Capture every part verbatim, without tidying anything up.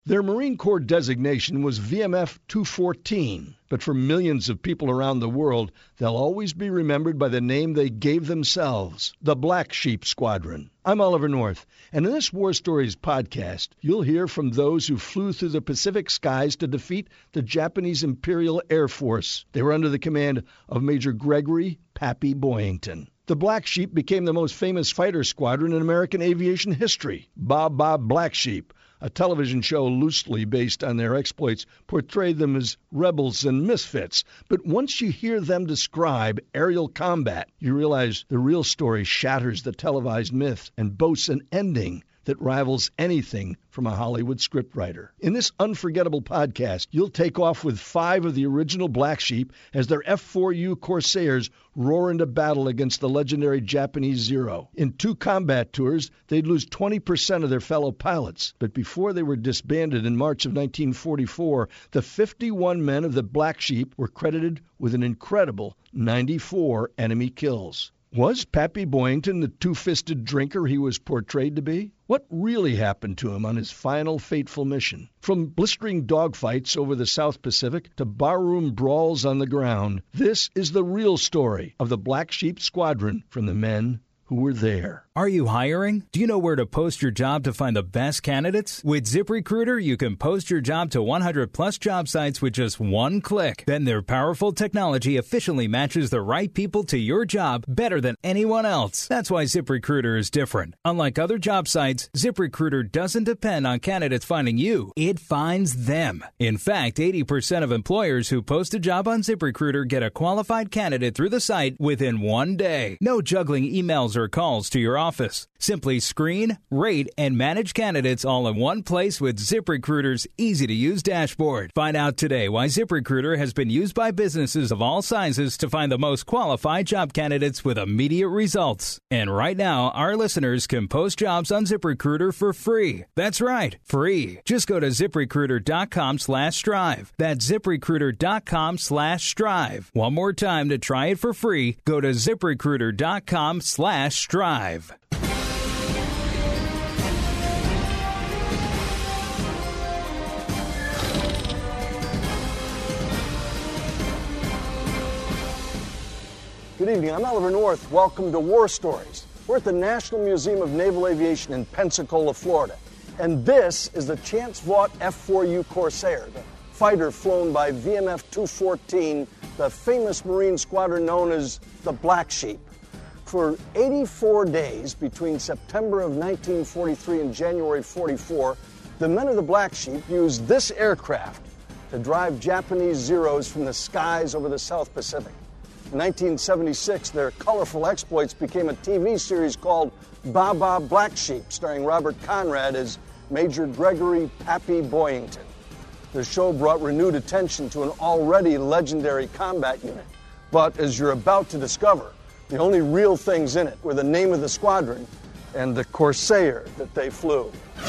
Their Marine Corps designation was V M F two fourteen, but for millions of people around the world, they'll always be remembered by the name they gave themselves, the Black Sheep Squadron. I'm Oliver North, and in this War Stories podcast, you'll hear from those who flew through the Pacific skies to defeat the Japanese Imperial Air Force. They were under the command of Major Gregory Pappy Boyington. The Black Sheep became the most famous fighter squadron in American aviation history. Bob Bob Black Sheep, a television show loosely based on their exploits, portrayed them as rebels and misfits. But once you hear them describe aerial combat, you realize the real story shatters the televised myth and boasts an ending that rivals anything from a Hollywood scriptwriter. In this unforgettable podcast, you'll take off with five of the original Black Sheep as their F four U Corsairs roar into battle against the legendary Japanese Zero. In two combat tours, they'd lose twenty percent of their fellow pilots. But before they were disbanded in March of nineteen forty-four, the fifty-one men of the Black Sheep were credited with an incredible ninety-four enemy kills. Was Pappy Boyington the two-fisted drinker he was portrayed to be? What really happened to him on his final fateful mission? From blistering dogfights over the South Pacific to barroom brawls on the ground, this is the real story of the Black Sheep Squadron from the men who were there. Are you hiring? Do you know where to post your job to find the best candidates? With ZipRecruiter, you can post your job to one hundred plus job sites with just one click. Then their powerful technology efficiently matches the right people to your job better than anyone else. That's why ZipRecruiter is different. Unlike other job sites, ZipRecruiter doesn't depend on candidates finding you. It finds them. In fact, eighty percent of employers who post a job on ZipRecruiter get a qualified candidate through the site within one day. No juggling emails or calls to your office. Simply screen, rate, and manage candidates all in one place with ZipRecruiter's easy-to-use dashboard. Find out today why ZipRecruiter has been used by businesses of all sizes to find the most qualified job candidates with immediate results. And right now, our listeners can post jobs on ZipRecruiter for free. That's right, free. Just go to ZipRecruiter.com slash strive. That's ZipRecruiter.com slash strive. One more time to try it for free, go to ZipRecruiter.com slash strive. Good evening, I'm Oliver North. Welcome to War Stories. We're at the National Museum of Naval Aviation in Pensacola, Florida. And this is the Chance Vaught F four U Corsair, the fighter flown by V M F two fourteen, the famous Marine squadron known as the Black Sheep. For eighty-four days between September of nineteen forty-three and January forty-four, the men of the Black Sheep used this aircraft to drive Japanese Zeros from the skies over the South Pacific. In nineteen seventy-six, their colorful exploits became a T V series called Bob Bob Black Sheep, starring Robert Conrad as Major Gregory Pappy Boyington. The show brought renewed attention to an already legendary combat unit. But as you're about to discover, the only real things in it were the name of the squadron and the Corsair that they flew.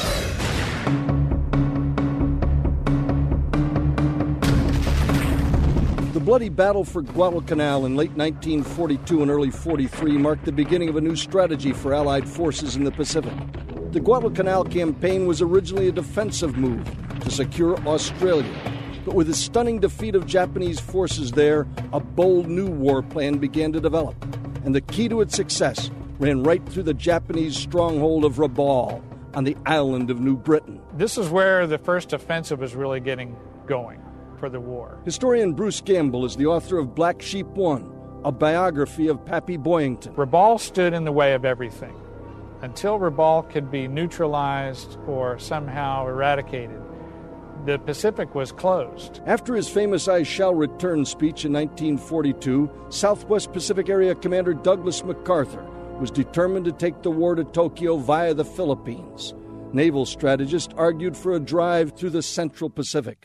The bloody battle for Guadalcanal in late nineteen forty-two and early forty-three marked the beginning of a new strategy for Allied forces in the Pacific. The Guadalcanal campaign was originally a defensive move to secure Australia. But with the stunning defeat of Japanese forces there, a bold new war plan began to develop. And the key to its success ran right through the Japanese stronghold of Rabaul on the island of New Britain. This is where the first offensive was really getting going for the war. Historian Bruce Gamble is the author of Black Sheep One, a biography of Pappy Boyington. Rabaul stood in the way of everything. Until Rabaul could be neutralized or somehow eradicated, the Pacific was closed. After his famous I Shall Return speech in nineteen forty-two, Southwest Pacific Area Commander Douglas MacArthur was determined to take the war to Tokyo via the Philippines. Naval strategists argued for a drive through the Central Pacific.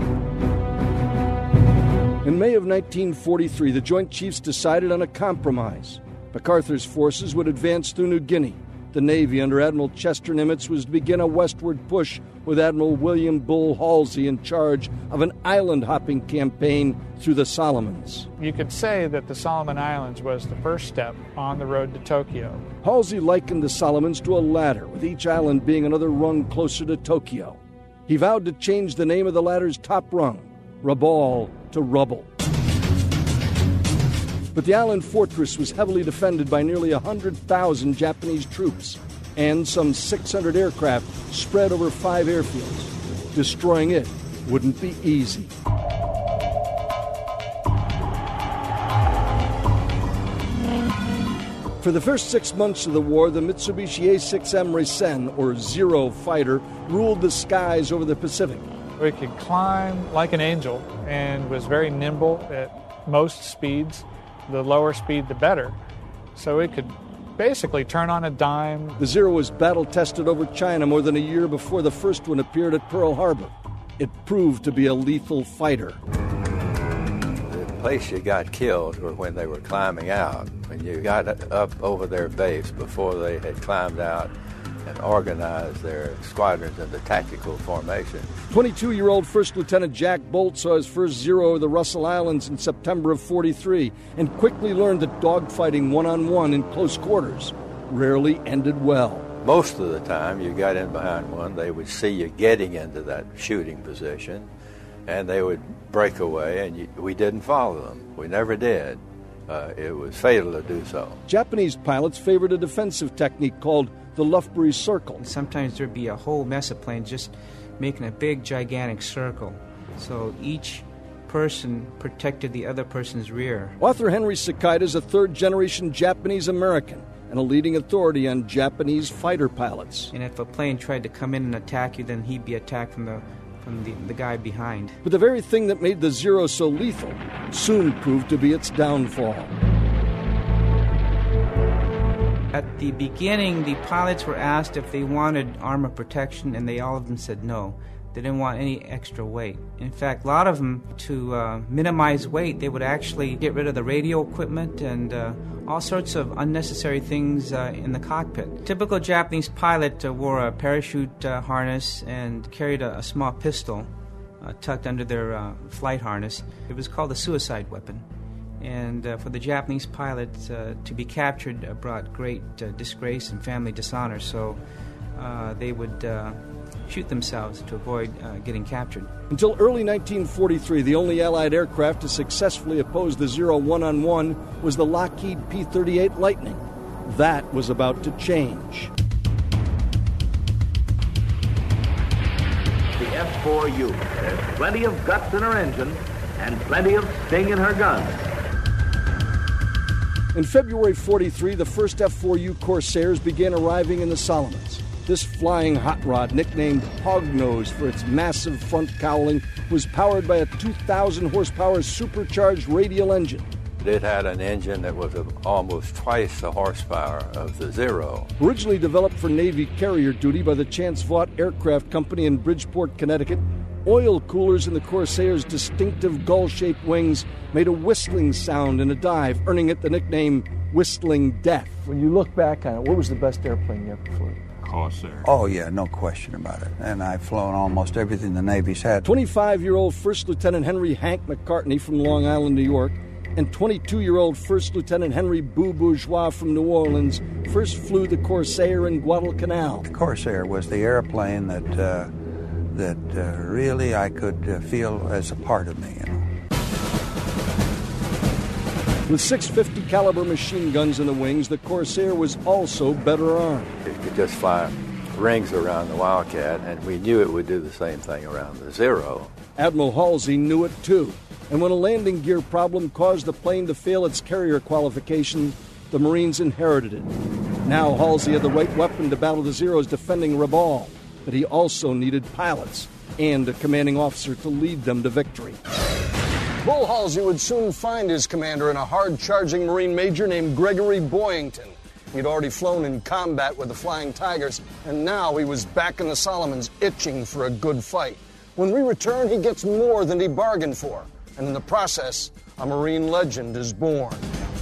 In May of nineteen forty-three, the Joint Chiefs decided on a compromise. MacArthur's forces would advance through New Guinea. The Navy under Admiral Chester Nimitz was to begin a westward push with Admiral William Bull Halsey in charge of an island-hopping campaign through the Solomons. You could say that the Solomon Islands was the first step on the road to Tokyo. Halsey likened the Solomons to a ladder, with each island being another rung closer to Tokyo. He vowed to change the name of the ladder's top rung, Rabaul, to Rubble. But the island fortress was heavily defended by nearly one hundred thousand Japanese troops and some six hundred aircraft spread over five airfields. Destroying it wouldn't be easy. For the first six months of the war, the Mitsubishi A six M Risen, or Zero fighter, ruled the skies over the Pacific. It could climb like an angel and was very nimble at most speeds. The lower speed, the better. So it could basically turn on a dime. The Zero was battle-tested over China more than a year before the first one appeared at Pearl Harbor. It proved to be a lethal fighter. The place you got killed were when they were climbing out. When you got up over their base before they had climbed out and organized their squadrons into tactical formation. twenty-two-year-old First Lieutenant Jack Bolt saw his first Zero over the Russell Islands in September of forty-three and quickly learned that dogfighting one-on-one in close quarters rarely ended well. Most of the time you got in behind one, they would see you getting into that shooting position, and they would break away, and you, we didn't follow them. We never did. Uh, it was fatal to do so. Japanese pilots favored a defensive technique called the Lufbery Circle. Sometimes there'd be a whole mess of planes just making a big, gigantic circle. So each person protected the other person's rear. Author Henry Sakita is a third-generation Japanese-American and a leading authority on Japanese fighter pilots. And if a plane tried to come in and attack you, then he'd be attacked from the from the, the guy behind. But the very thing that made the Zero so lethal soon proved to be its downfall. At the beginning, the pilots were asked if they wanted armor protection, and they all of them said no. They didn't want any extra weight. In fact, a lot of them, to uh, minimize weight, they would actually get rid of the radio equipment and uh, all sorts of unnecessary things uh, in the cockpit. Typical Japanese pilot uh, wore a parachute uh, harness and carried a, a small pistol uh, tucked under their uh, flight harness. It was called a suicide weapon. And uh, for the Japanese pilot uh, to be captured uh, brought great uh, disgrace and family dishonor, so uh, they would uh, shoot themselves to avoid uh, getting captured. Until early nineteen forty-three, the only Allied aircraft to successfully oppose the Zero one-on-one was the Lockheed P thirty-eight Lightning. That was about to change. The F four U. There's plenty of guts in her engine and plenty of sting in her guns. In February forty-three, the first F four U Corsairs began arriving in the Solomons. This flying hot rod, nicknamed Hognose for its massive front cowling, was powered by a two thousand horsepower supercharged radial engine. It had an engine that was of almost twice the horsepower of the Zero. Originally developed for Navy carrier duty by the Chance Vought Aircraft Company in Bridgeport, Connecticut, oil coolers in the Corsair's distinctive gull-shaped wings made a whistling sound in a dive, earning it the nickname Whistling Death. When you look back on it, what was the best airplane you ever flew? Corsair. Oh, yeah, no question about it. And I've flown almost everything the Navy's had. twenty-five-year-old First Lieutenant Henry Hank McCartney from Long Island, New York, and twenty-two-year-old First Lieutenant Henry Boo Bourgeois from New Orleans first flew the Corsair in Guadalcanal. The Corsair was the airplane that uh, that uh, really I could uh, feel as a part of me, you know. With six fifty caliber machine guns in the wings, the Corsair was also better armed. It could just fly rings around the Wildcat, and we knew it would do the same thing around the Zero. Admiral Halsey knew it too, and when a landing gear problem caused the plane to fail its carrier qualification, the Marines inherited it. Now Halsey had the right weapon to battle the Zeros defending Rabaul, but he also needed pilots and a commanding officer to lead them to victory. Bull Halsey would soon find his commander in a hard-charging Marine major named Gregory Boyington. He'd already flown in combat with the Flying Tigers, and now he was back in the Solomons itching for a good fight. When we return, he gets more than he bargained for, and in the process, a Marine legend is born.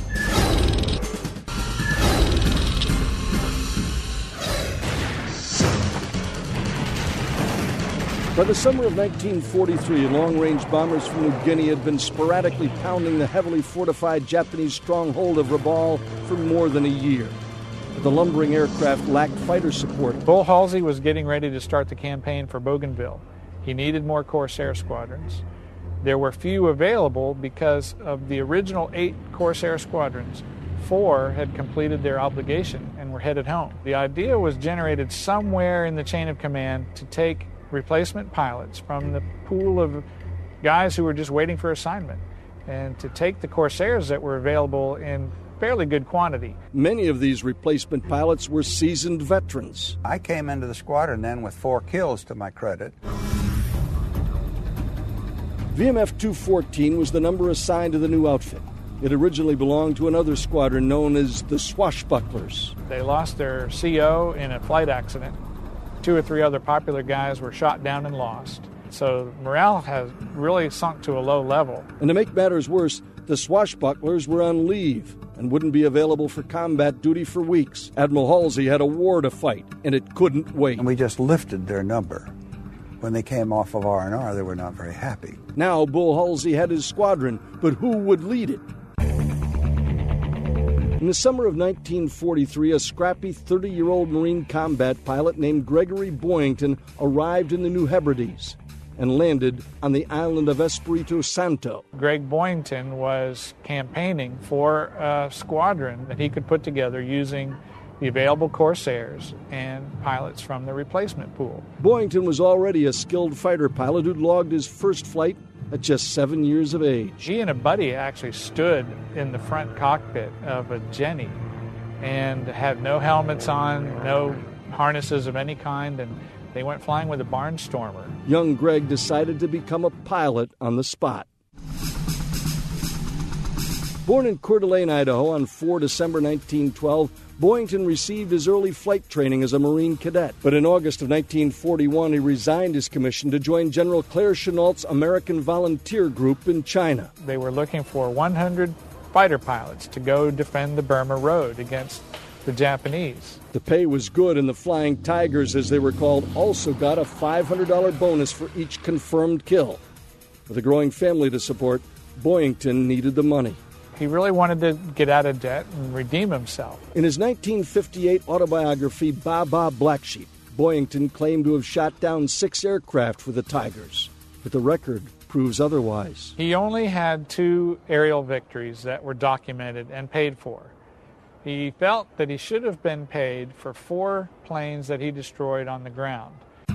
By the summer of nineteen forty-three, long-range bombers from New Guinea had been sporadically pounding the heavily fortified Japanese stronghold of Rabaul for more than a year. But the lumbering aircraft lacked fighter support. Bull Halsey was getting ready to start the campaign for Bougainville, He needed more Corsair squadrons. There were few available because of the original eight Corsair squadrons. Four had completed their obligation and were headed home. The idea was generated somewhere in the chain of command to take replacement pilots from the pool of guys who were just waiting for assignment and to take the Corsairs that were available in fairly good quantity. Many of these replacement pilots were seasoned veterans. I came into the squadron then with four kills to my credit. V M F two fourteen was the number assigned to the new outfit. It originally belonged to another squadron known as the Swashbucklers. They lost their C O in a flight accident. Two or three other popular guys were shot down and lost. So morale has really sunk to a low level. And to make matters worse, the Swashbucklers were on leave and wouldn't be available for combat duty for weeks. Admiral Halsey had a war to fight, and it couldn't wait. And we just lifted their number. When they came off of R and R, they were not very happy. Now Bull Halsey had his squadron, but who would lead it? In the summer of nineteen forty-three, a scrappy thirty-year-old Marine combat pilot named Gregory Boyington arrived in the New Hebrides and landed on the island of Espiritu Santo. Greg Boyington was campaigning for a squadron that he could put together using the available Corsairs and pilots from the replacement pool. Boyington was already a skilled fighter pilot who'd logged his first flight at just seven years of age. He and a buddy actually stood in the front cockpit of a Jenny and had no helmets on, no harnesses of any kind, and they went flying with a Barnstormer. Young Greg decided to become a pilot on the spot. Born in Coeur d'Alene, Idaho on the fourth of December nineteen twelve, Boyington received his early flight training as a Marine cadet. But in August of nineteen forty-one, he resigned his commission to join General Claire Chennault's American Volunteer Group in China. They were looking for one hundred fighter pilots to go defend the Burma Road against the Japanese. The pay was good, and the Flying Tigers, as they were called, also got a five hundred dollars bonus for each confirmed kill. With a growing family to support, Boyington needed the money. He really wanted to get out of debt and redeem himself. In his nineteen fifty-eight autobiography, Ba Ba Black Sheep, Boyington claimed to have shot down six aircraft with the Tigers, but the record proves otherwise. He only had two aerial victories that were documented and paid for. He felt that he should have been paid for four planes that he destroyed on the ground.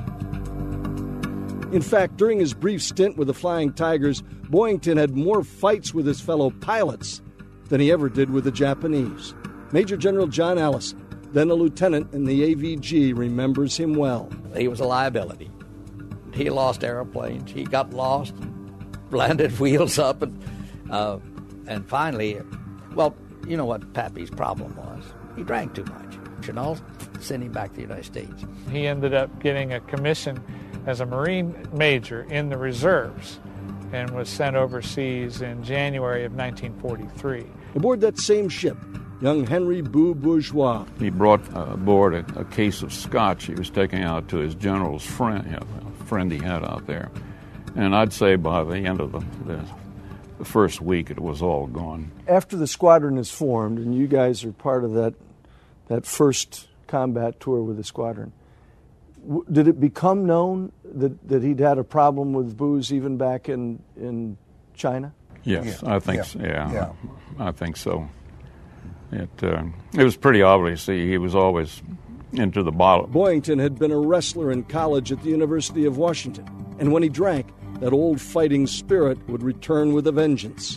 In fact, during his brief stint with the Flying Tigers, Boyington had more fights with his fellow pilots than he ever did with the Japanese. Major General John Allison, then a lieutenant in the A V G, remembers him well. He was a liability. He lost airplanes. He got lost, landed wheels up, and uh, and finally, well, you know what Pappy's problem was? He drank too much. Chennault sent him back to the United States. He ended up getting a commission as a Marine major in the reserves and was sent overseas in January of nineteen forty-three. Aboard that same ship, young Henry Boo Bourgeois. He brought uh, aboard a, a case of scotch he was taking out to his general's friend, you know, a friend he had out there. And I'd say by the end of the, the, the first week, it was all gone. After the squadron is formed, and you guys are part of that, that first combat tour with the squadron, did it become known that, that he'd had a problem with booze even back in, in China? Yes, yeah. I think yeah. so. Yeah, yeah, I think so. It uh, it was pretty obvious he, he was always into the bottle. Boyington had been a wrestler in college at the University of Washington, and when he drank, that old fighting spirit would return with a vengeance.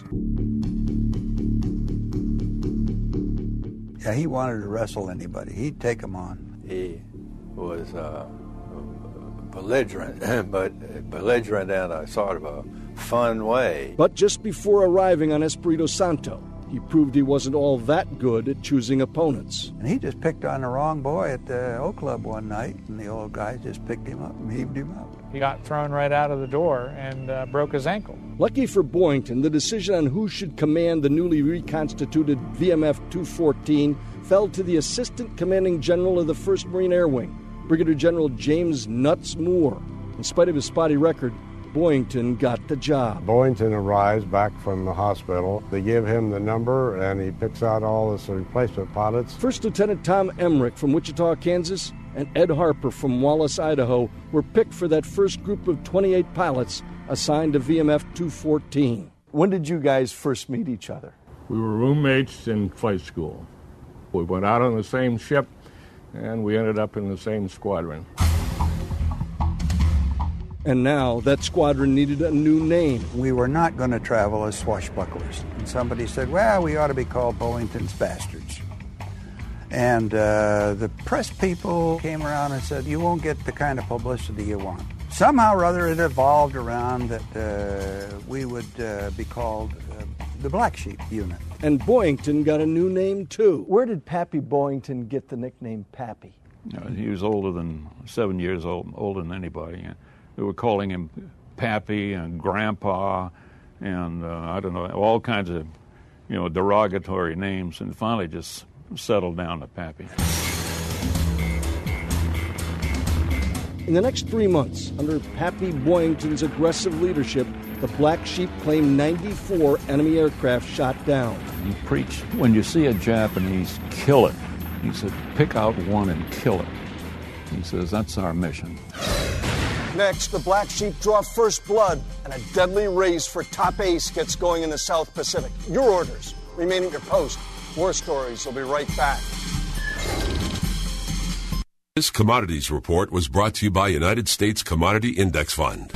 Yeah, he wanted to wrestle anybody. He'd take them on. He was uh, belligerent, but belligerent in a sort of a fun way. But just before arriving on Espiritu Santo, he proved he wasn't all that good at choosing opponents. And he just picked on the wrong boy at the O Club one night, and the old guy just picked him up and heaved him up. He got thrown right out of the door and uh, broke his ankle. Lucky for Boyington, the decision on who should command the newly reconstituted V M F two fourteen fell to the Assistant Commanding General of the first Marine Air Wing, Brigadier General James Nuts Moore. In spite of his spotty record, Boyington got the job. Boyington arrives back from the hospital. They give him the number, and he picks out all his replacement pilots. First Lieutenant Tom Emmerich from Wichita, Kansas, and Ed Harper from Wallace, Idaho, were picked for that first group of twenty-eight pilots assigned to V M F two fourteen. When did you guys first meet each other? We were roommates in flight school. We went out on the same ship, and we ended up in the same squadron. And now that squadron needed a new name. We were not going to travel as swashbucklers. And somebody said, well, we ought to be called Boeington's Bastards. And uh, the press people came around and said, you won't get the kind of publicity you want. Somehow or other it evolved around that uh, we would uh, be called uh, the Black Sheep Unit. And Boeington got a new name, too. Where did Pappy Boeington get the nickname Pappy? You know, he was older than, seven years old, older than anybody. They were calling him Pappy and Grandpa and, uh, I don't know, all kinds of, you know, derogatory names, and finally just settled down to Pappy. In the next three months, under Pappy Boeington's aggressive leadership, the Black Sheep claimed ninety-four enemy aircraft shot down. He preached, when you see a Japanese, kill it. He said, pick out one and kill it. He says, that's our mission. Next, the Black Sheep draw first blood, and a deadly race for top ace gets going in the South Pacific. Your orders. Remain at your post. War Stories will be right back. This Commodities Report was brought to you by United States Commodity Index Fund.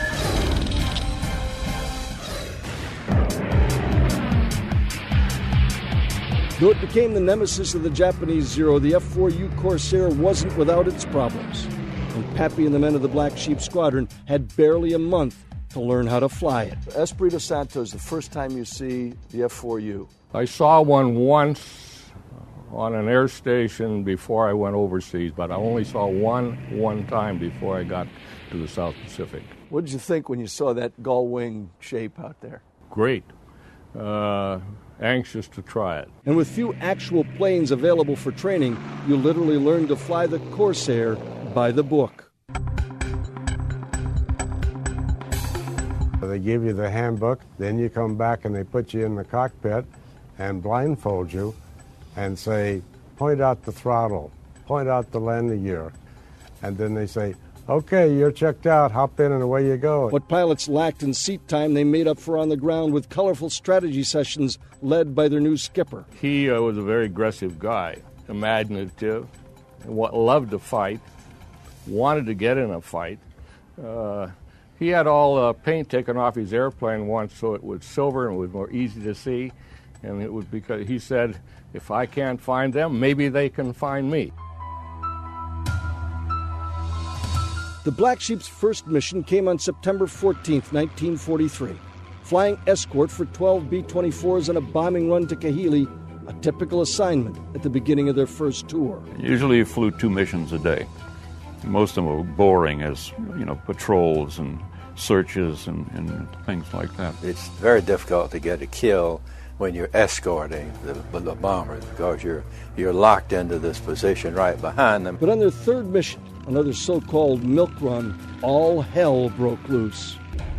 Though it became the nemesis of the Japanese Zero, the F four U Corsair wasn't without its problems. And Pappy and the men of the Black Sheep Squadron had barely a month to learn how to fly it. Espirito Santo is the first time you see the F four U. I saw one once on an air station before I went overseas, but I only saw one one time before I got to the South Pacific. What did you think when you saw that gull wing shape out there? Great. Uh, anxious to try it. And with few actual planes available for training, you literally learned to fly the Corsair by the book. They give you the handbook, then you come back and they put you in the cockpit and blindfold you and say, point out the throttle, point out the landing gear. And then they say, okay, you're checked out, hop in and away you go. What pilots lacked in seat time, they made up for on the ground with colorful strategy sessions led by their new skipper. He uh, was a very aggressive guy, imaginative, loved to fight, wanted to get in a fight. Uh, he had all uh, paint taken off his airplane once so it was silver and it was more easy to see. And it was because he said, if I can't find them, maybe they can find me. The Black Sheep's first mission came on September fourteenth, nineteen forty-three. Flying escort for twelve B twenty-fours on a bombing run to Kahili, a typical assignment at the beginning of their first tour. Usually you flew two missions a day. Most of them were boring as, you know, patrols and searches and, and things like that. It's very difficult to get a kill when you're escorting the, the bombers because you're you're locked into this position right behind them. But on their third mission, another so-called milk run, all hell broke loose.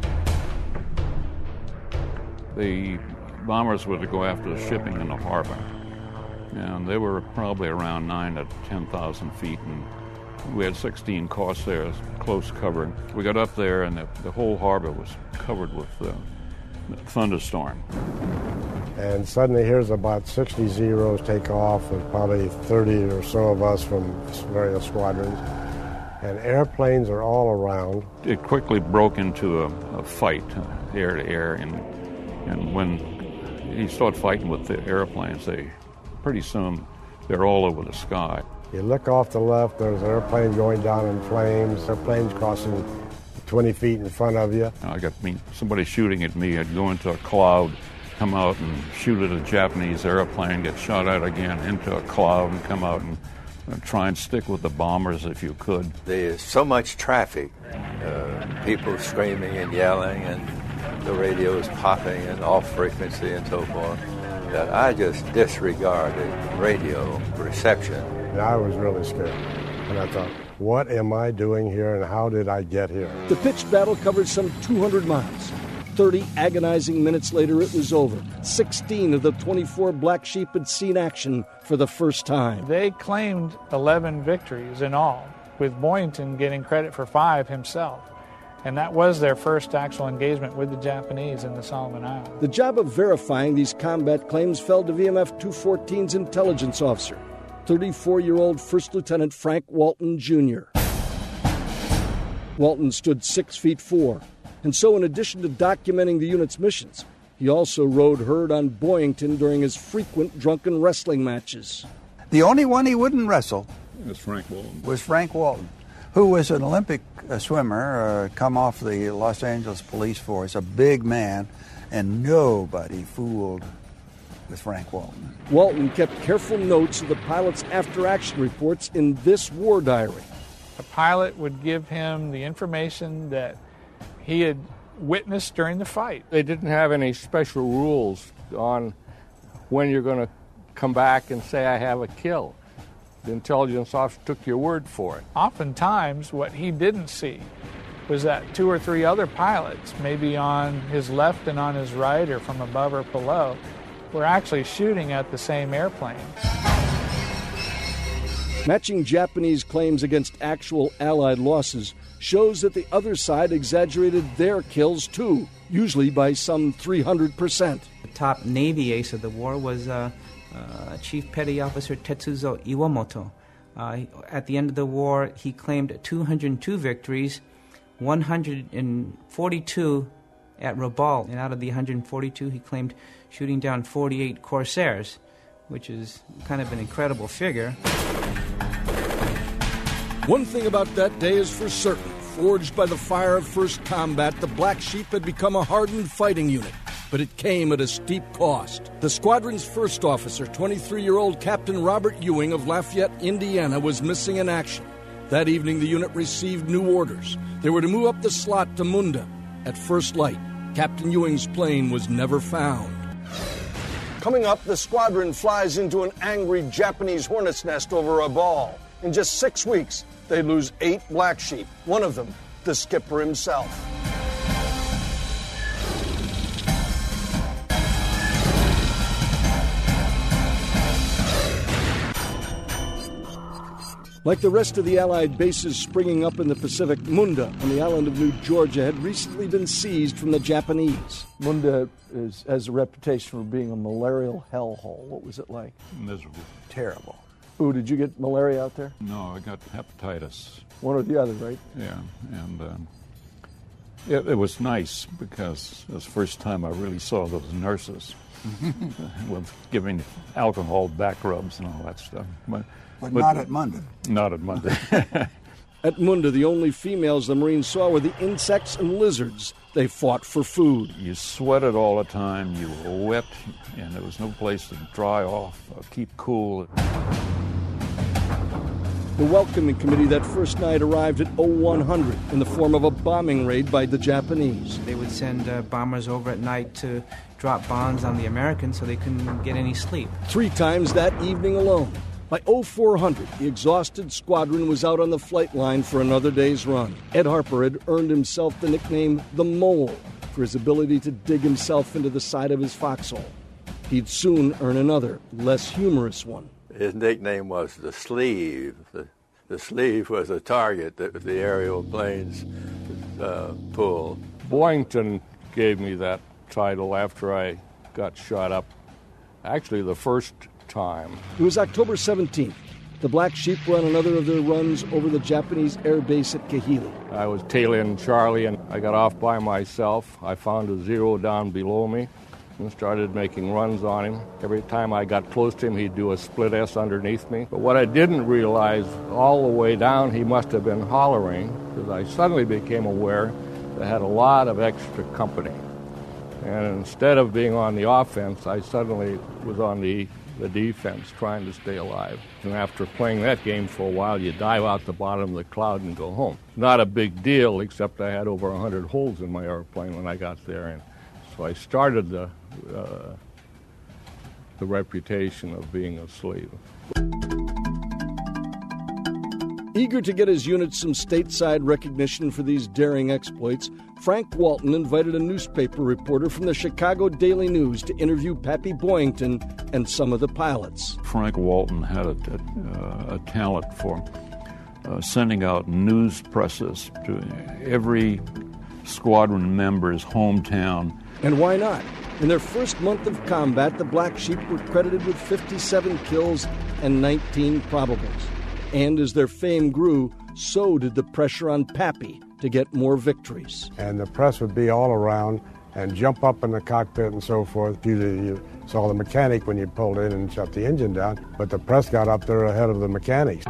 The bombers were to go after the shipping in the harbor, and they were probably around nine to ten thousand feet, and we had sixteen Corsairs, close cover. We got up there, and the, the whole harbor was covered with uh, thunderstorm. And suddenly here's about sixty Zeros take off with probably thirty or so of us from various squadrons. And airplanes are all around. It quickly broke into a, a fight, uh, air to air, and and when he started fighting with the airplanes, they pretty soon they're all over the sky. You look off the left, there's an airplane going down in flames, airplanes crossing twenty feet in front of you. I got me, somebody shooting at me. I'd go into a cloud, come out and shoot at a Japanese airplane, get shot at again into a cloud and come out and uh, try and stick with the bombers if you could. There's so much traffic, uh, people screaming and yelling, and the radio is popping and off frequency and so forth, that I just disregarded radio reception. And I was really scared. And I thought, what am I doing here and how did I get here? The pitched battle covered some two hundred miles. Thirty agonizing minutes later, it was over. Sixteen of the twenty-four Black Sheep had seen action for the first time. They claimed eleven victories in all, with Boyington getting credit for five himself. And that was their first actual engagement with the Japanese in the Solomon Islands. The job of verifying these combat claims fell to V M F two fourteen's intelligence officer, thirty-four-year-old First Lieutenant Frank Walton, Junior Walton stood six feet four, and so in addition to documenting the unit's missions, he also rode herd on Boyington during his frequent drunken wrestling matches. The only one he wouldn't wrestle was Frank Walton. Was Frank Walton, who was an Olympic uh, swimmer, uh, come off the Los Angeles Police Force, a big man, and nobody fooled with Frank Walton. Walton kept careful notes of the pilot's after-action reports in this war diary. The pilot would give him the information that he had witnessed during the fight. They didn't have any special rules on when you're going to come back and say, I have a kill. The intelligence officer took your word for it. Oftentimes, what he didn't see was that two or three other pilots, maybe on his left and on his right or from above or below, were actually shooting at the same airplane. Matching Japanese claims against actual Allied losses shows that the other side exaggerated their kills too, usually by some three hundred percent. The top Navy ace of the war was uh, uh, Chief Petty Officer Tetsuzo Iwamoto. Uh, at the end of the war, he claimed two hundred two victories, one hundred forty-two at Rabaul, and out of the one hundred forty-two, he claimed shooting down forty-eight Corsairs, which is kind of an incredible figure. One thing about that day is for certain. Forged by the fire of first combat, the Black Sheep had become a hardened fighting unit. But it came at a steep cost. The squadron's first officer, twenty-three-year-old Captain Robert Ewing of Lafayette, Indiana, was missing in action. That evening, the unit received new orders. They were to move up the slot to Munda. At first light, Captain Ewing's plane was never found. Coming up, the squadron flies into an angry Japanese hornet's nest over Rabaul. In just six weeks, they lose eight Black Sheep, one of them the skipper himself. Like the rest of the Allied bases springing up in the Pacific, Munda on the island of New Georgia had recently been seized from the Japanese. Munda is, has a reputation for being a malarial hellhole. What was it like? Miserable. Terrible. Ooh, did you get malaria out there? No, I got hepatitis. One or the other, right? Yeah, and um, it, it was nice because it was the first time I really saw those nurses with giving alcohol back rubs and all that stuff. But, but, but not at Munda. Not at Munda. At Munda, the only females the Marines saw were the insects and lizards. They fought for food. You sweated all the time, you were wet, and there was no place to dry off or keep cool. The welcoming committee that first night arrived at oh one hundred in the form of a bombing raid by the Japanese. They would send uh, bombers over at night to drop bombs on the Americans so they couldn't get any sleep. Three times that evening alone. By oh four hundred, the exhausted squadron was out on the flight line for another day's run. Ed Harper had earned himself the nickname the Mole for his ability to dig himself into the side of his foxhole. He'd soon earn another, less humorous one. His nickname was the Sleeve. The, the Sleeve was a target that the aerial planes uh, pulled. Boyington gave me that title after I got shot up, actually the first time. It was October seventeenth. The Black Sheep were on another of their runs over the Japanese air base at Kahili. I was tailing Charlie, and I got off by myself. I found a Zero down below me and started making runs on him. Every time I got close to him, he'd do a split S underneath me. But what I didn't realize, all the way down, he must have been hollering, because I suddenly became aware that I had a lot of extra company. And instead of being on the offense, I suddenly was on the, the defense, trying to stay alive. And after playing that game for a while, you dive out the bottom of the cloud and go home. Not a big deal, except I had over one hundred holes in my airplane when I got there. And so I started the, uh, the reputation of being a slave. Eager to get his unit some stateside recognition for these daring exploits, Frank Walton invited a newspaper reporter from the Chicago Daily News to interview Pappy Boyington and some of the pilots. Frank Walton had a, a, a talent for uh, sending out news presses to every squadron member's hometown. And why not? In their first month of combat, the Black Sheep were credited with fifty-seven kills and nineteen probables. And as their fame grew, so did the pressure on Pappy to get more victories. And the press would be all around and jump up in the cockpit and so forth. You, you saw the mechanic when you pulled in and shut the engine down, but the press got up there ahead of the mechanics.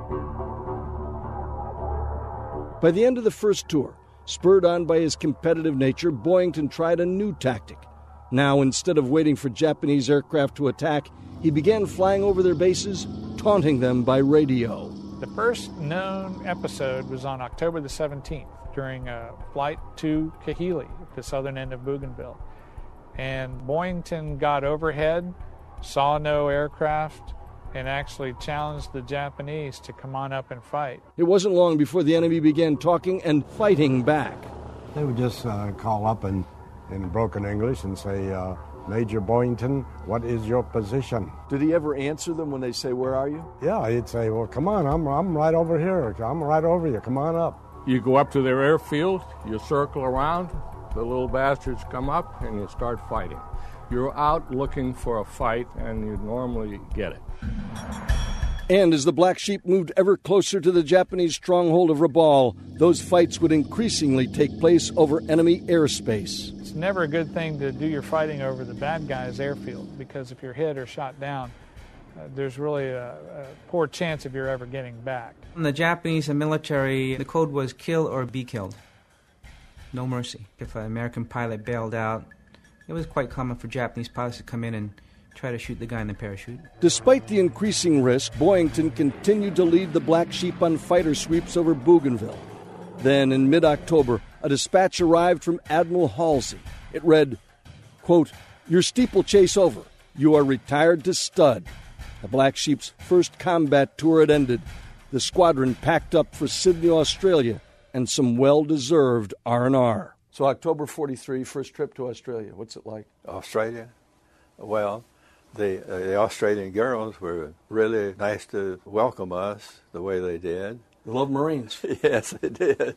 By the end of the first tour, spurred on by his competitive nature, Boyington tried a new tactic. Now, instead of waiting for Japanese aircraft to attack, he began flying over their bases, taunting them by radio. The first known episode was on October the seventeenth during a flight to Kahili, the southern end of Bougainville. And Boyington got overhead, saw no aircraft, and actually challenged the Japanese to come on up and fight. It wasn't long before the enemy began talking and fighting back. They would just uh, call up and, in broken English and say, uh, Major Boyington, what is your position? Did he ever answer them when they say, where are you? Yeah, he'd say, well, come on, I'm, I'm right over here. I'm right over you. Come on up. You go up to their airfield, you circle around, the little bastards come up, and you start fighting. You're out looking for a fight, and you normally get it. And as the Black Sheep moved ever closer to the Japanese stronghold of Rabaul, those fights would increasingly take place over enemy airspace. It's never a good thing to do your fighting over the bad guy's airfield, because if you're hit or shot down, uh, there's really a, a poor chance of you're ever getting back. In the Japanese military, the code was kill or be killed. No mercy. If an American pilot bailed out, it was quite common for Japanese pilots to come in and try to shoot the guy in the parachute. Despite the increasing risk, Boyington continued to lead the Black Sheep on fighter sweeps over Bougainville. Then, in mid-October, a dispatch arrived from Admiral Halsey. It read, quote, your steeplechase over. You are retired to stud. The Black Sheep's first combat tour had ended. The squadron packed up for Sydney, Australia, and some well-deserved R and R. So October forty-three, first trip to Australia. What's it like? Australia? Well, the, uh, the Australian girls were really nice to welcome us the way they did. They love Marines. Yes, they did.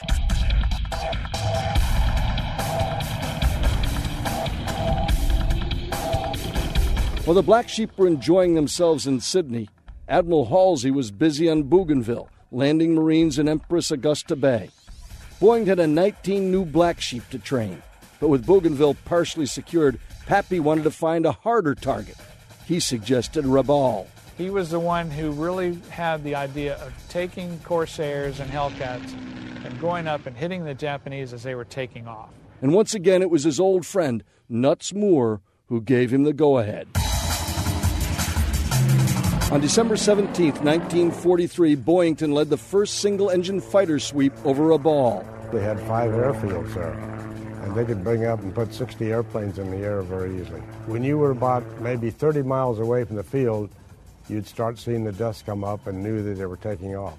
While the Black Sheep were enjoying themselves in Sydney, Admiral Halsey was busy on Bougainville, landing Marines in Empress Augusta Bay. Boeing had a nineteen new Black Sheep to train, but with Bougainville partially secured, Pappy wanted to find a harder target. He suggested Rabaul. He was the one who really had the idea of taking Corsairs and Hellcats and going up and hitting the Japanese as they were taking off. And once again, it was his old friend, Nuts Moore, who gave him the go-ahead. On December seventeenth, nineteen forty-three, Boyington led the first single-engine fighter sweep over Rabaul. They had five airfields there, and they could bring up and put sixty airplanes in the air very easily. When you were about maybe thirty miles away from the field, you'd start seeing the dust come up and knew that they were taking off.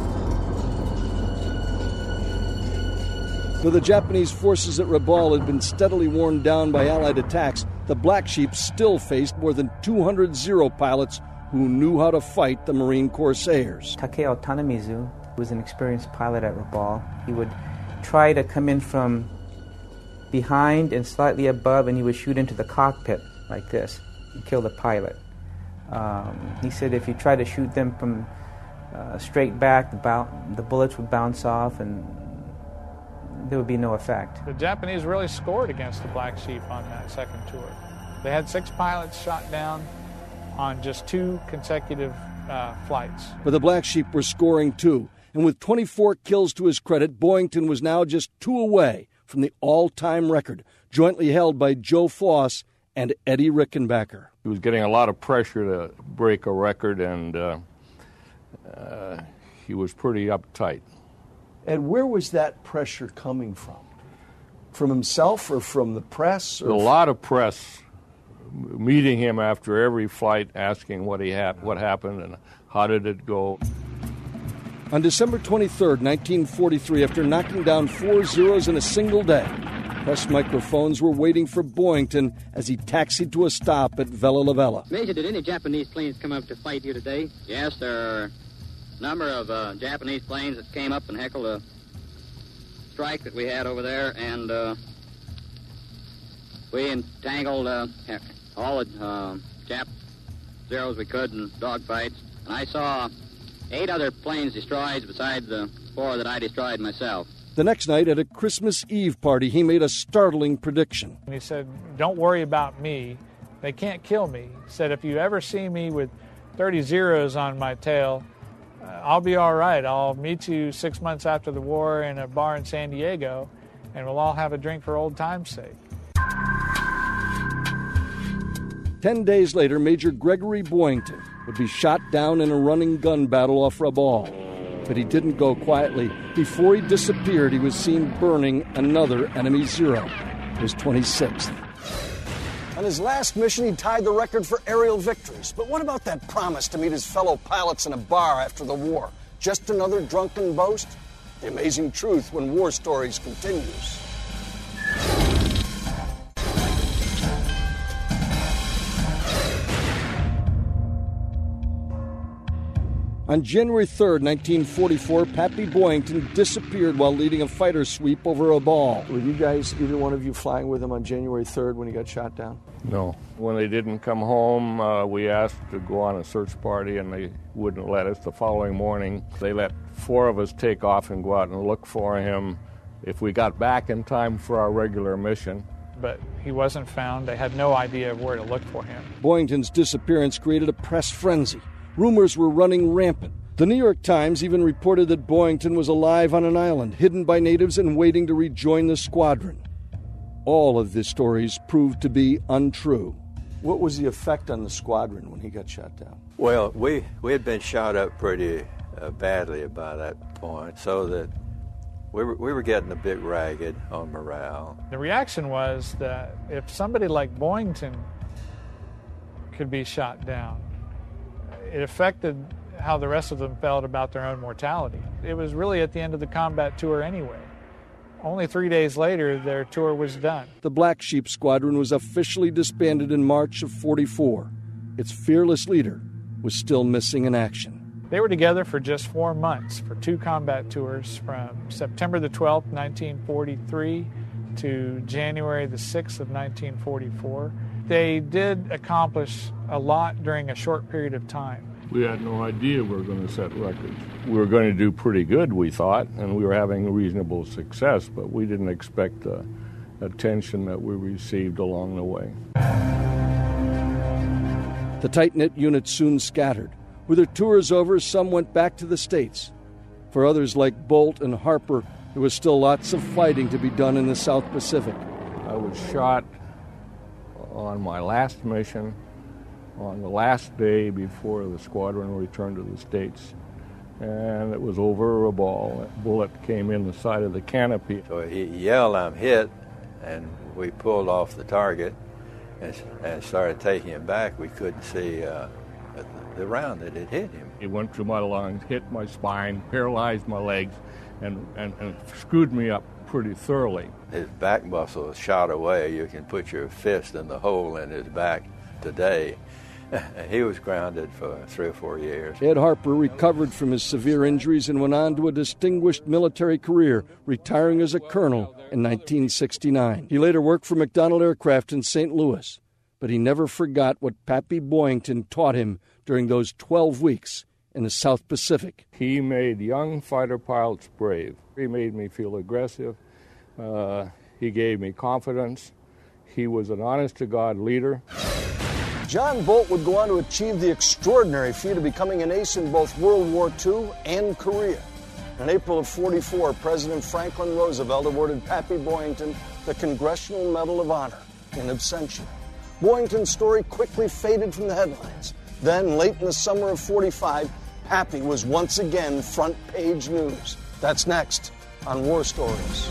Though the Japanese forces at Rabaul had been steadily worn down by Allied attacks, the Black Sheep still faced more than two hundred Zero pilots who knew how to fight the Marine Corsairs. Takeo Tanamizu was an experienced pilot at Rabaul. He would try to come in from behind and slightly above, and he would shoot into the cockpit like this and kill the pilot. Um, he said if you try to shoot them from uh, straight back, the, bow- the bullets would bounce off and there would be no effect. The Japanese really scored against the Black Sheep on that second tour. They had six pilots shot down on just two consecutive uh, flights. But the Black Sheep were scoring too, and with twenty-four kills to his credit, Boyington was now just two away from the all-time record, jointly held by Joe Foss and Eddie Rickenbacker. He was getting a lot of pressure to break a record, and uh, uh, he was pretty uptight. And where was that pressure coming from? From himself or from the press? Or a lot of press meeting him after every flight, asking what he had, what happened, and how did it go. On December twenty-third, nineteen forty-three, after knocking down four zeros in a single day, press microphones were waiting for Boyington as he taxied to a stop at Vella La Vella. Major, did any Japanese planes come up to fight you today? Yes, there are a number of uh, Japanese planes that came up and heckled a strike that we had over there, and uh, we entangled uh, all the uh, Jap zeros we could in dogfights. And I saw eight other planes destroyed besides the four that I destroyed myself. The next night at a Christmas Eve party, he made a startling prediction. And he said, don't worry about me. They can't kill me. He said, if you ever see me with thirty zeros on my tail, uh, I'll be all right. I'll meet you six months after the war in a bar in San Diego, and we'll all have a drink for old time's sake. Ten days later, Major Gregory Boyington would be shot down in a running gun battle off Rabaul. But he didn't go quietly. Before he disappeared, he was seen burning another enemy zero, his twenty-sixth. On his last mission, he tied the record for aerial victories. But what about that promise to meet his fellow pilots in a bar after the war? Just another drunken boast? The amazing truth when War Stories continues. On January third, nineteen forty-four, Pappy Boyington disappeared while leading a fighter sweep over a ball. Were you guys, either one of you, flying with him on January third when he got shot down? No. When they didn't come home, uh, we asked to go on a search party, and they wouldn't let us. The following morning, they let four of us take off and go out and look for him if we got back in time for our regular mission. But he wasn't found. They had no idea of where to look for him. Boyington's disappearance created a press frenzy. Rumors were running rampant. The New York Times even reported that Boyington was alive on an island, hidden by natives and waiting to rejoin the squadron. All of these stories proved to be untrue. What was the effect on the squadron when he got shot down? Well, we, we had been shot up pretty uh, badly by that point, so that we were, we were getting a bit ragged on morale. The reaction was that if somebody like Boyington could be shot down, it affected how the rest of them felt about their own mortality. It was really at the end of the combat tour anyway. Only three days later, their tour was done. The Black Sheep Squadron was officially disbanded in March of forty-four. Its fearless leader was still missing in action. They were together for just four months for two combat tours from September the twelfth, nineteen forty-three to January the sixth of nineteen forty-four. They did accomplish a lot during a short period of time. We had no idea we were going to set records. We were going to do pretty good, we thought, and we were having reasonable success, but we didn't expect the attention that we received along the way. The tight-knit unit soon scattered. With their tours over, some went back to the States. For others like Bolt and Harper, there was still lots of fighting to be done in the South Pacific. I was shot on my last mission on the last day before the squadron returned to the States, and it was over a ball. A bullet came in the side of the canopy. So he yelled, "I'm hit," and we pulled off the target and, and started taking him back. We couldn't see uh, the round that had hit him. It went through my lungs, hit my spine, paralyzed my legs, and, and, and screwed me up pretty thoroughly. His back muscle shot away. You can put your fist in the hole in his back today. He was grounded for three or four years. Ed Harper recovered from his severe injuries and went on to a distinguished military career, retiring as a colonel in nineteen sixty-nine. He later worked for McDonnell Aircraft in Saint Louis, but he never forgot what Pappy Boyington taught him during those twelve weeks in the South Pacific. He made young fighter pilots brave. He made me feel aggressive. Uh, he gave me confidence. He was an honest-to-God leader. John Bolt would go on to achieve the extraordinary feat of becoming an ace in both World War Two and Korea. In April of forty-four, President Franklin Roosevelt awarded Pappy Boyington the Congressional Medal of Honor in absentia. Boyington's story quickly faded from the headlines. Then, late in the summer of forty-five, Pappy was once again front page news. That's next on War Stories.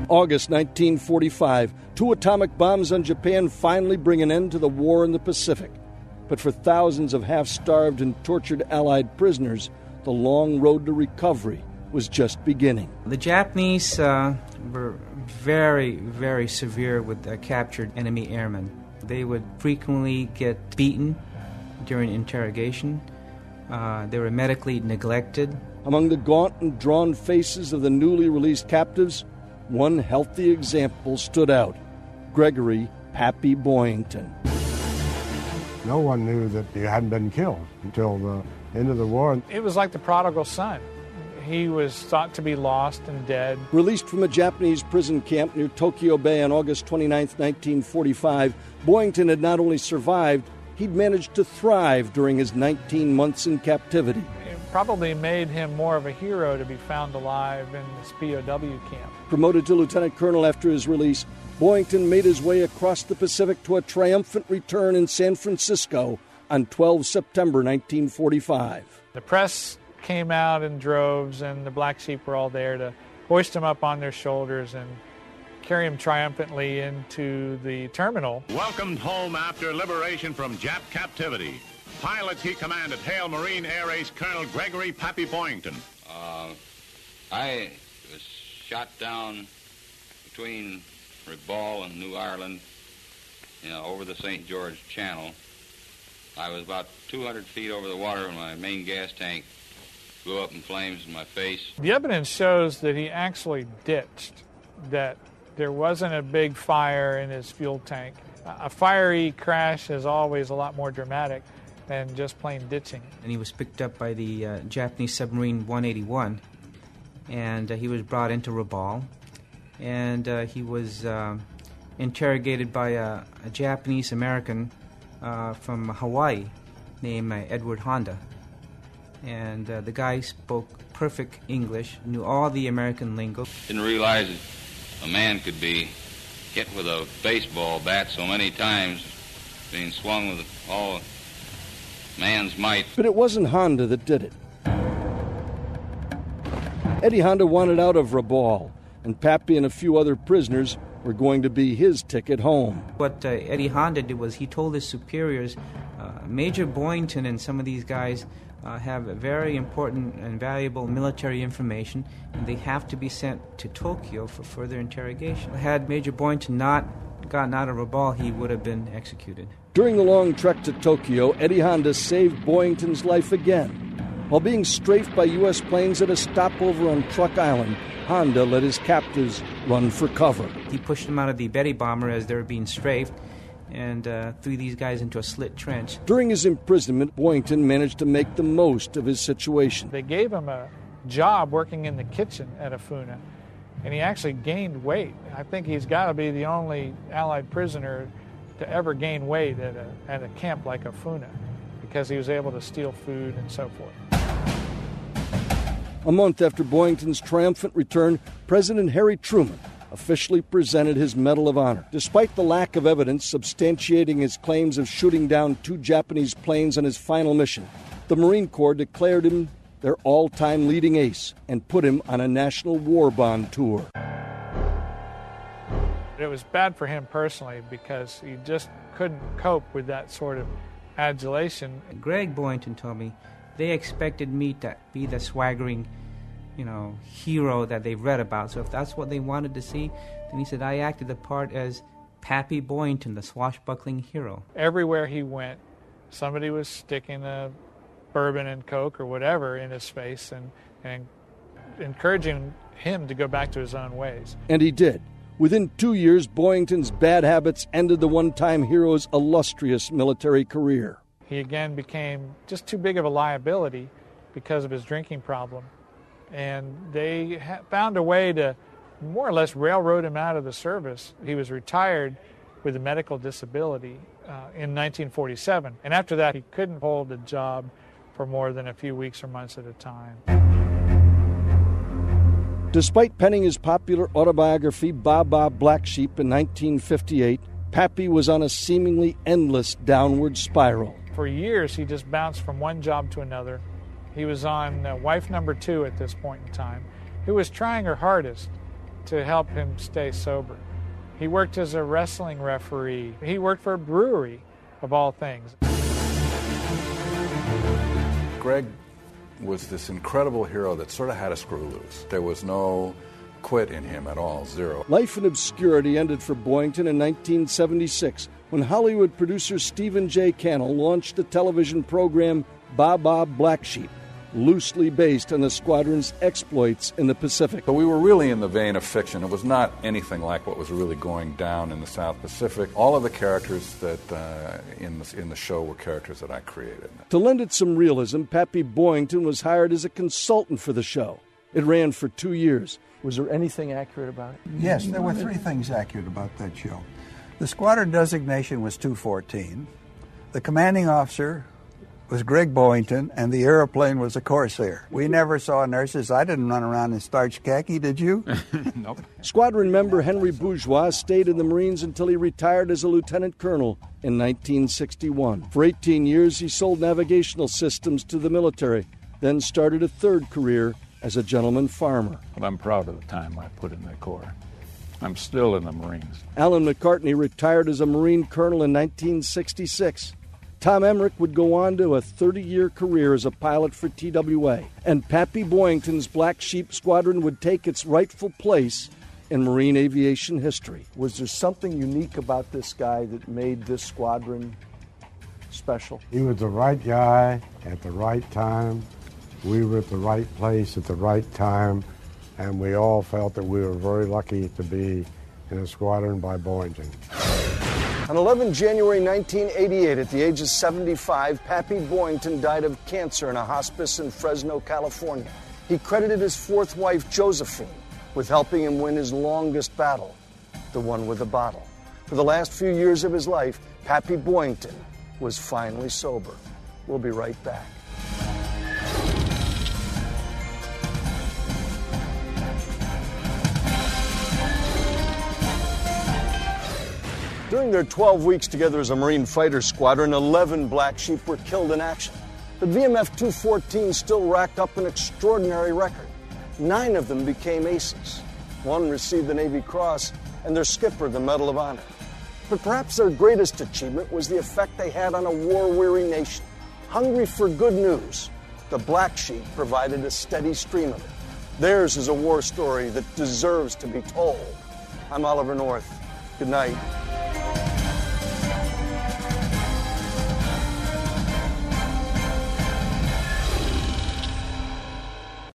August nineteen forty-five, two atomic bombs on Japan finally bring an end to the war in the Pacific. But for thousands of half-starved and tortured Allied prisoners, the long road to recovery was just beginning. The Japanese uh, were very, very severe with uh, captured enemy airmen. They would frequently get beaten during interrogation. Uh, they were medically neglected. Among the gaunt and drawn faces of the newly released captives, one healthy example stood out: Gregory Pappy Boyington. No one knew that he hadn't been killed until the end of the war. It was like the prodigal son. He was thought to be lost and dead. Released from a Japanese prison camp near Tokyo Bay on August twenty-ninth, nineteen forty-five, Boyington had not only survived, he'd managed to thrive during his nineteen months in captivity. It probably made him more of a hero to be found alive in this P O W camp. Promoted to lieutenant colonel after his release, Boyington made his way across the Pacific to a triumphant return in San Francisco on the twelfth of September, nineteen forty-five. The press came out in droves, and the Black Sheep were all there to hoist him up on their shoulders and carry him triumphantly into the terminal. Welcomed home after liberation from Jap captivity. Pilot he commanded, Hail Marine Air Ace Colonel Gregory Pappy Boyington. Uh, I was shot down between Riball and New Ireland, you know, over the Saint George Channel. I was about two hundred feet over the water when my main gas tank blew up in flames in my face. The evidence shows that he actually ditched, that there wasn't a big fire in his fuel tank. A fiery crash is always a lot more dramatic than just plain ditching. And he was picked up by the uh, Japanese submarine one eighty-one, and uh, he was brought into Rabaul, and uh, he was uh, interrogated by a, a Japanese-American uh, from Hawaii named uh, Edward Honda. And uh, the guy spoke perfect English, knew all the American lingo. Didn't realize that a man could be hit with a baseball bat so many times, being swung with all man's might. But it wasn't Honda that did it. Eddie Honda wanted out of Rabaul, and Pappy and a few other prisoners were going to be his ticket home. What uh, Eddie Honda did was he told his superiors, uh, Major Boyington and some of these guys uh, have very important and valuable military information, and they have to be sent to Tokyo for further interrogation. Had Major Boyington not gotten out of Rabaul, he would have been executed. During the long trek to Tokyo, Eddie Honda saved Boyington's life again. While being strafed by U S planes at a stopover on Truk Island, Honda let his captives run for cover. He pushed them out of the Betty bomber as they were being strafed and uh, threw these guys into a slit trench. During his imprisonment, Boyington managed to make the most of his situation. They gave him a job working in the kitchen at Afuna, and he actually gained weight. I think he's got to be the only Allied prisoner to ever gain weight at a, at a camp like Afuna, because he was able to steal food and so forth. A month after Boyington's triumphant return, President Harry Truman officially presented his Medal of Honor. Despite the lack of evidence substantiating his claims of shooting down two Japanese planes on his final mission, the Marine Corps declared him their all-time leading ace and put him on a national war bond tour. It was bad for him personally because he just couldn't cope with that sort of adulation. Greg Boyington told me they expected me to be the swaggering, you know, hero that they read about. So if that's what they wanted to see, then he said I acted the part as Pappy Boyington, the swashbuckling hero. Everywhere he went, somebody was sticking a bourbon and Coke or whatever in his face and, and encouraging him to go back to his own ways. And he did. Within two years, Boyington's bad habits ended the one-time hero's illustrious military career. He again became just too big of a liability because of his drinking problem. And they ha- found a way to more or less railroad him out of the service. He was retired with a medical disability uh, in nineteen forty-seven. And after that, he couldn't hold a job for more than a few weeks or months at a time. Despite penning his popular autobiography, Baa Black Sheep, in nineteen fifty-eight, Pappy was on a seemingly endless downward spiral. For years, he just bounced from one job to another. He was on uh, wife number two at this point in time, who was trying her hardest to help him stay sober. He worked as a wrestling referee. He worked for a brewery, of all things. Greg was this incredible hero that sort of had a screw loose. There was no quit in him at all, zero. Life in obscurity ended for Boyington in nineteen seventy-six when Hollywood producer Stephen J. Cannell launched the television program Baa Baa Black Sheep, loosely based on the squadron's exploits in the Pacific. But we were really in the vein of fiction. It was not anything like what was really going down in the South Pacific. All of the characters that uh, in, the, in the show were characters that I created. To lend it some realism, Pappy Boyington was hired as a consultant for the show. It ran for two years. Was there anything accurate about it? Yes, there were three things accurate about that show. The squadron designation was two fourteen. The commanding officer was Greg Boyington, and the airplane was a Corsair. We never saw nurses. I didn't run around in starched khaki, did you? Nope. Squadron member Henry Bourgeois stayed in the Marines until he retired as a lieutenant colonel in nineteen sixty-one. For eighteen years, he sold navigational systems to the military, then started a third career as a gentleman farmer. But I'm proud of the time I put in the Corps. I'm still in the Marines. Alan McCartney retired as a Marine colonel in nineteen sixty-six. Tom Emmerich would go on to a thirty-year career as a pilot for T W A, and Pappy Boyington's Black Sheep Squadron would take its rightful place in Marine aviation history. Was there something unique about this guy that made this squadron special? He was the right guy at the right time. We were at the right place at the right time, and we all felt that we were very lucky to be in a squadron by Boyington. On eleven January nineteen eighty-eight, at the age of seventy-five, Pappy Boyington died of cancer in a hospice in Fresno, California. He credited his fourth wife, Josephine, with helping him win his longest battle, the one with the bottle. For the last few years of his life, Pappy Boyington was finally sober. We'll be right back. During their twelve weeks together as a Marine fighter squadron, eleven Black Sheep were killed in action. But V M F two fourteen still racked up an extraordinary record. Nine of them became aces. One received the Navy Cross, and their skipper the Medal of Honor. But perhaps their greatest achievement was the effect they had on a war-weary nation. Hungry for good news, the Black Sheep provided a steady stream of it. Theirs is a war story that deserves to be told. I'm Oliver North. Good night.